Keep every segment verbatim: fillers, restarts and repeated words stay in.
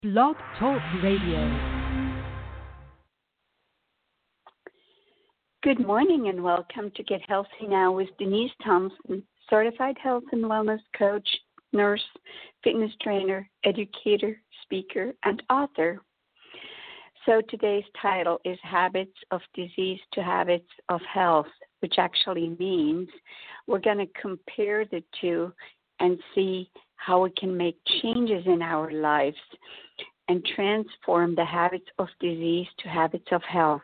Blog Talk Radio. Good morning and welcome to Get Healthy Now with Denise Thompson, certified health and wellness coach, nurse, fitness trainer, educator, speaker, and author. So today's title is Habits of Disease to Habits of Health, which actually means we're going to compare the two and see how we can make changes in our lives and transform the habits of disease to habits of health.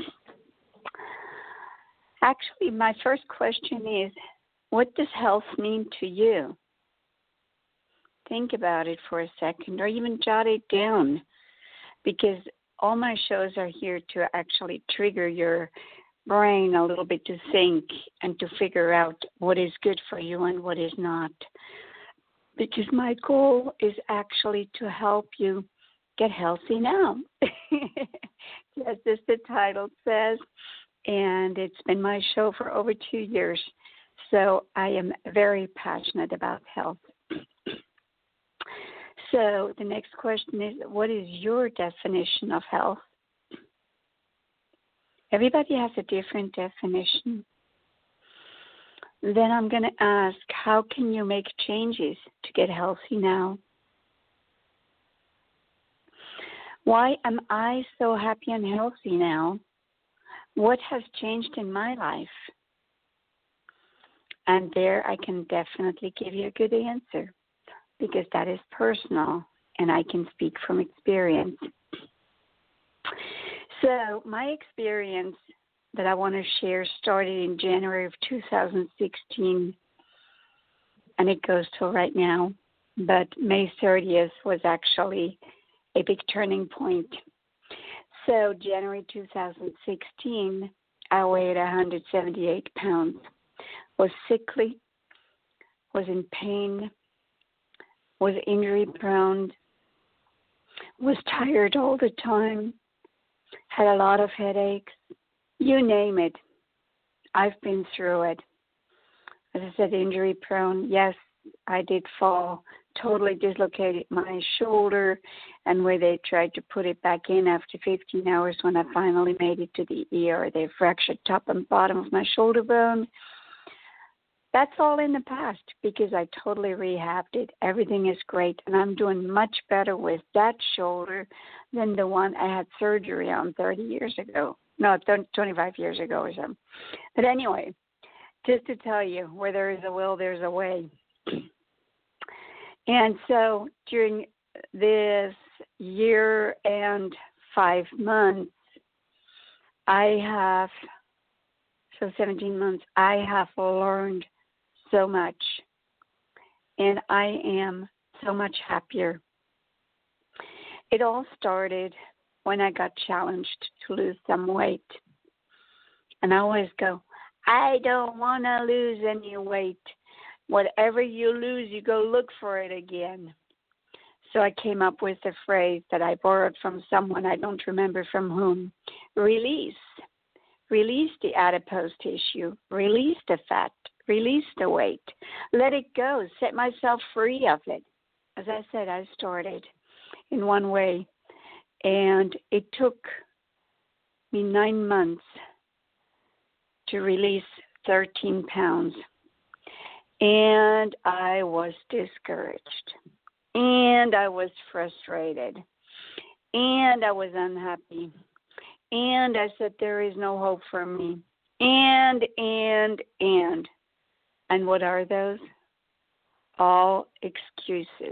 Actually, my first question is, what does health mean to you? Think about it for a second, or even jot it down, because all my shows are here to actually trigger your brain a little bit to think and to figure out what is good for you and what is not. Because my goal is actually to help you get healthy now, just as the title says. And it's been my show for over two years, so I am very passionate about health. So the next question is, what is your definition of health? Everybody has a different definition. Then I'm going to ask, how can you make changes to get healthy now? Why am I so happy and healthy now? What has changed in my life? And there I can definitely give you a good answer because that is personal and I can speak from experience. So my experience that I want to share started in January of two thousand sixteen, and it goes till right now. But May thirtieth was actually a big turning point. So January two thousand sixteen, I weighed one hundred seventy-eight pounds, was sickly, was in pain, was injury prone, was tired all the time, had a lot of headaches. You name it, I've been through it. As I said, injury prone, yes, I did fall, totally dislocated my shoulder, and where they tried to put it back in after fifteen hours when I finally made it to the E R, they fractured top and bottom of my shoulder bone. That's all in the past because I totally rehabbed it. Everything is great, and I'm doing much better with that shoulder than the one I had surgery on thirty years ago. No, twenty-five years ago or something. But anyway, just to tell you, where there is a will, there's a way. And so during this year and five months, I have, so seventeen months, I have learned so much. And I am so much happier. It all started when I got challenged to lose some weight. And I always go, I don't want to lose any weight. Whatever you lose, you go look for it again. So I came up with a phrase that I borrowed from someone, I don't remember from whom. Release. Release the adipose tissue. Release the fat. Release the weight. Let it go. Set myself free of it. As I said, I started in one way. And it took me nine months to release thirteen pounds. And I was discouraged. And I was frustrated. And I was unhappy. And I said, there is no hope for me. And, and, and. And what are those? All excuses.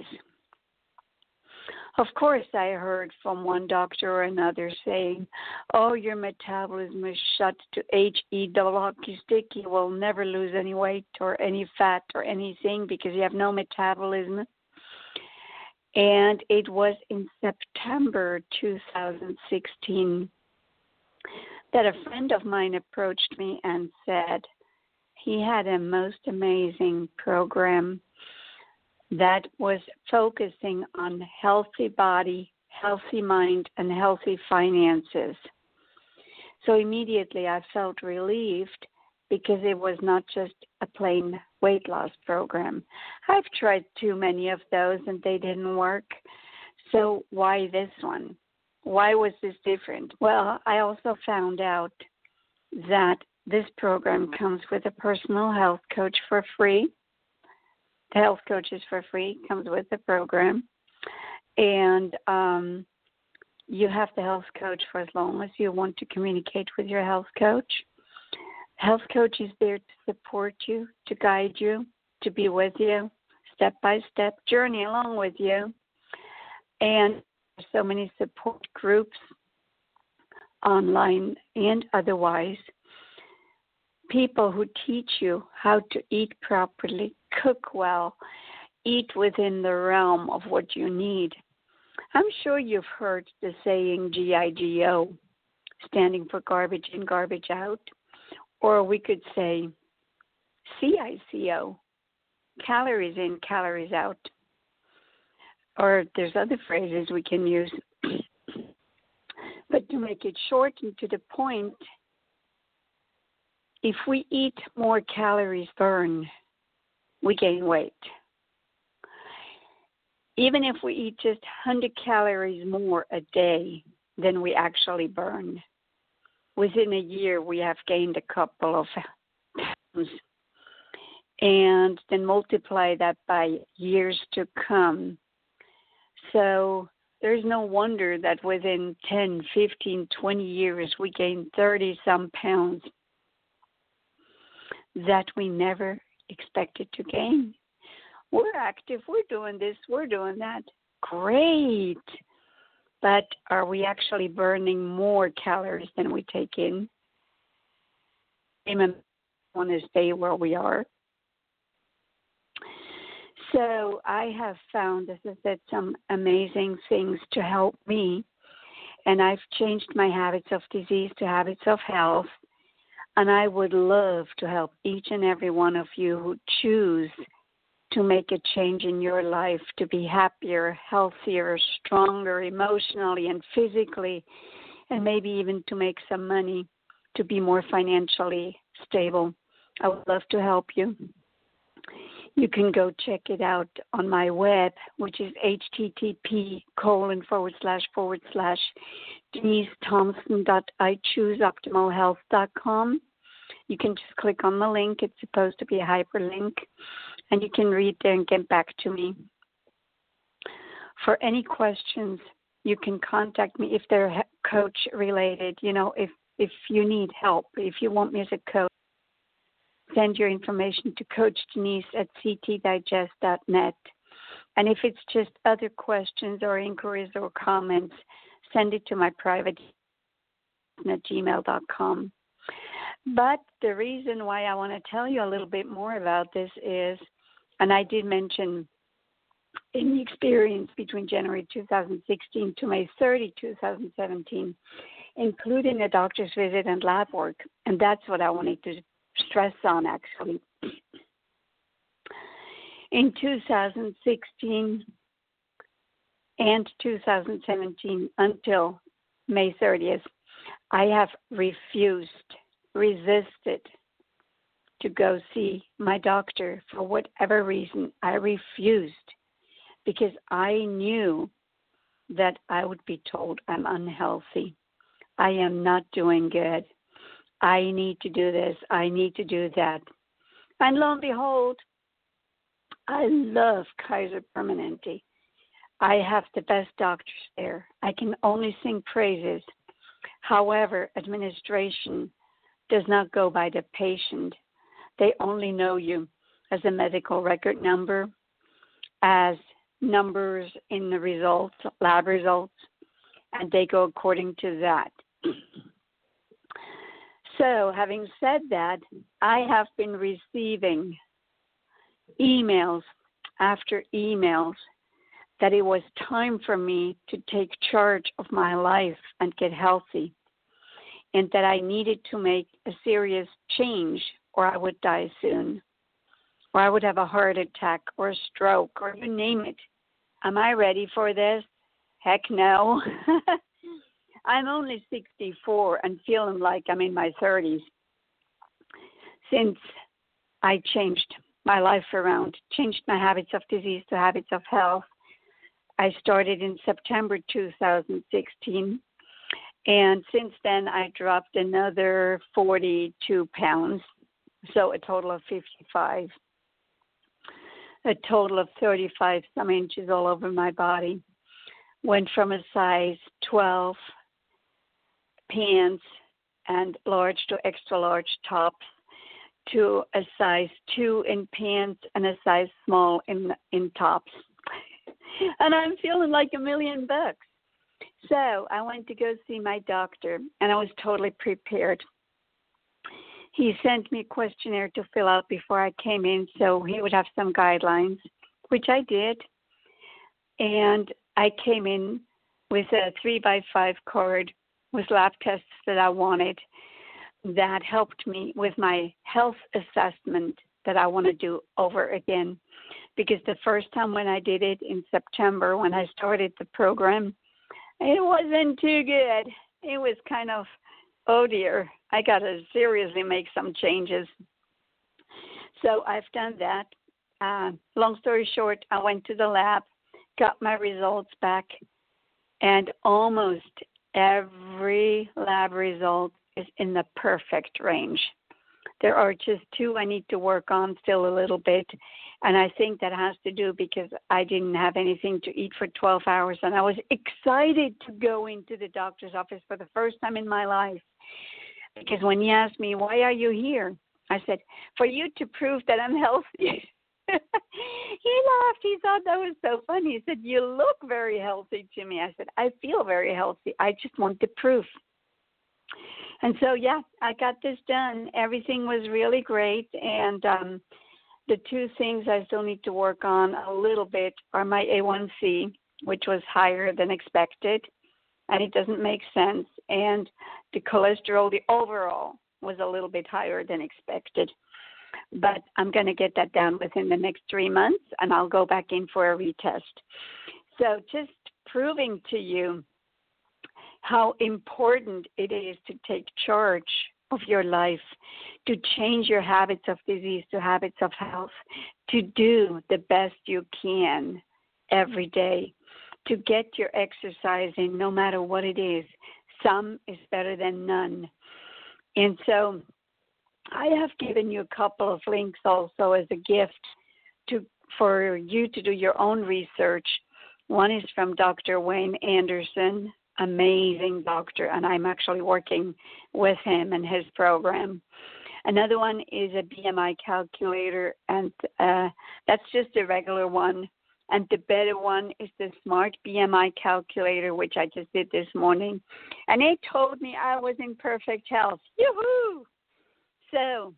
Of course, I heard from one doctor or another saying, oh, your metabolism is shut to H E double hockey stick. You will never lose any weight or any fat or anything because you have no metabolism. And it was in September two thousand sixteen that a friend of mine approached me and said he had a most amazing program that was focusing on healthy body, healthy mind, and healthy finances. So immediately I felt relieved because it was not just a plain weight loss program. I've tried too many of those and they didn't work. So why this one? Why was this different? Well, I also found out that this program comes with a personal health coach for free. The health coach is for free, comes with the program. And um, you have the health coach for as long as you want to communicate with your health coach. Health coach is there to support you, to guide you, to be with you, step-by-step, journey along with you. And there's so many support groups, online and otherwise, people who teach you how to eat properly, cook well, eat within the realm of what you need. I'm sure you've heard the saying G I G O, standing for garbage in, garbage out. Or we could say C I C O, calories in, calories out. Or there's other phrases we can use. But to make it short and to the point, if we eat more calories burn, we gain weight. Even if we eat just one hundred calories more a day than we actually burn, within a year we have gained a couple of pounds. And then multiply that by years to come. So there's no wonder that within ten, fifteen, twenty years we gain thirty-some pounds that we never expected to gain. We're active, we're doing this, we're doing that. Great. But are we actually burning more calories than we take in? We want to stay where we are. So I have found, as I said, some amazing things to help me. And I've changed my habits of disease to habits of health. And I would love to help each and every one of you who choose to make a change in your life, to be happier, healthier, stronger emotionally and physically, and maybe even to make some money, to be more financially stable. I would love to help you. You can go check it out on my web, which is http colon forward slash forward slash Denise Thompson dot I choose optimal health dot com. You can just click on the link. It's supposed to be a hyperlink, and you can read there and get back to me. For any questions, you can contact me if they're coach related. You know, if, if you need help, if you want me as a coach, send your information to Coach Denise at c t digest dot net. And if it's just other questions or inquiries or comments, send it to my private at gmail dot com. But the reason why I want to tell you a little bit more about this is, and I did mention in the experience between January two thousand sixteen to May thirtieth, two thousand seventeen, including a doctor's visit and lab work, and that's what I wanted to stress on actually. In two thousand sixteen and two thousand seventeen until May thirtieth, I have refused, resisted to go see my doctor for whatever reason. I refused because I knew that I would be told I'm unhealthy. I am not doing good. I need to do this. I need to do that. And lo and behold, I love Kaiser Permanente. I have the best doctors there. I can only sing praises. However, administration does not go by the patient. They only know you as a medical record number, as numbers in the results, lab results, and they go according to that. So, having said that, I have been receiving emails after emails that it was time for me to take charge of my life and get healthy, and that I needed to make a serious change or I would die soon, or I would have a heart attack or a stroke, or you name it. Am I ready for this? Heck no. I'm only sixty-four and feeling like I'm in my thirties since I changed my life around, changed my habits of disease to habits of health. I started in September two thousand sixteen. And since then, I dropped another forty-two pounds, so a total of fifty-five. A total of thirty-five some inches all over my body. Went from a size twelve pants and large to extra large tops to a size two in pants and a size small in in tops. And I'm feeling like a million bucks. So I went to go see my doctor, and I was totally prepared. He sent me a questionnaire to fill out before I came in, so he would have some guidelines, which I did. And I came in with a three by five card with lab tests that I wanted that helped me with my health assessment that I want to do over again. Because the first time when I did it in September, when I started the program, it wasn't too good. It was kind of, oh dear, I got to seriously make some changes. So I've done that. Uh, long story short, I went to the lab, got my results back, and almost every lab result is in the perfect range. There are just two I need to work on still a little bit, and I think that has to do because I didn't have anything to eat for twelve hours, and I was excited to go into the doctor's office for the first time in my life. Because when he asked me, why are you here? I said, for you to prove that I'm healthy. He laughed. He thought that was so funny. He said, you look very healthy to me. I said, I feel very healthy. I just want the proof. And so, yeah, I got this done. Everything was really great. And um, the two things I still need to work on a little bit are my A one C, which was higher than expected, and it doesn't make sense. And the cholesterol, the overall, was a little bit higher than expected. But I'm going to get that down within the next three months, and I'll go back in for a retest. So just proving to you how important it is to take charge of your life, to change your habits of disease to habits of health, to do the best you can every day, to get your exercise in no matter what it is. Some is better than none. And so I have given you a couple of links also as a gift to for you to do your own research. One is from Doctor Wayne Anderson, amazing doctor, and I'm actually working with him and his program. Another one is a B M I calculator, and uh, that's just a regular one. And the better one is the Smart B M I calculator, which I just did this morning. And it told me I was in perfect health. Yoo-hoo! So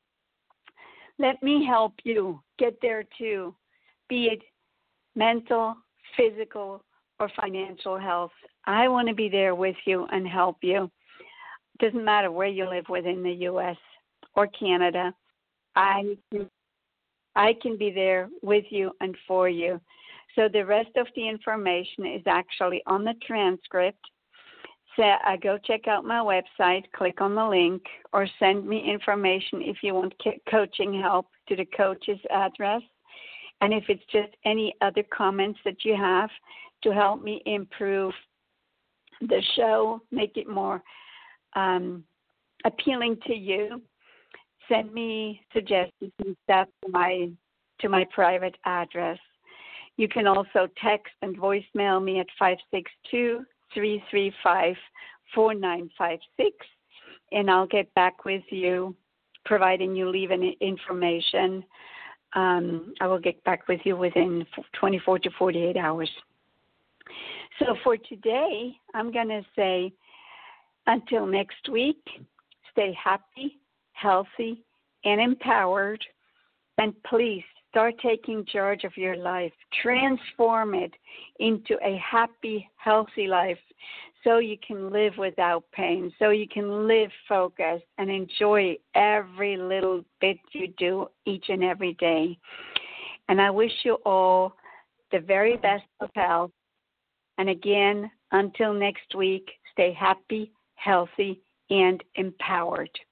let me help you get there too, be it mental, physical, or financial health. I want to be there with you and help you. It doesn't matter where you live within the U S or Canada. I can, I can be there with you and for you. So the rest of the information is actually on the transcript. So I go check out my website, click on the link, or send me information if you want coaching help to the coach's address. And if it's just any other comments that you have to help me improve the show, make it more um, appealing to you, send me suggestions and stuff to my to my private address. You can also text and voicemail me at five six two, three three five, four nine five six, and I'll get back with you, providing you leave any information. Um, I will get back with you within twenty-four to forty-eight hours. So for today, I'm going to say until next week, stay happy, healthy, and empowered, and please start taking charge of your life. Transform it into a happy, healthy life so you can live without pain, so you can live focused and enjoy every little bit you do each and every day. And I wish you all the very best of health. And again, until next week, stay happy, healthy, and empowered.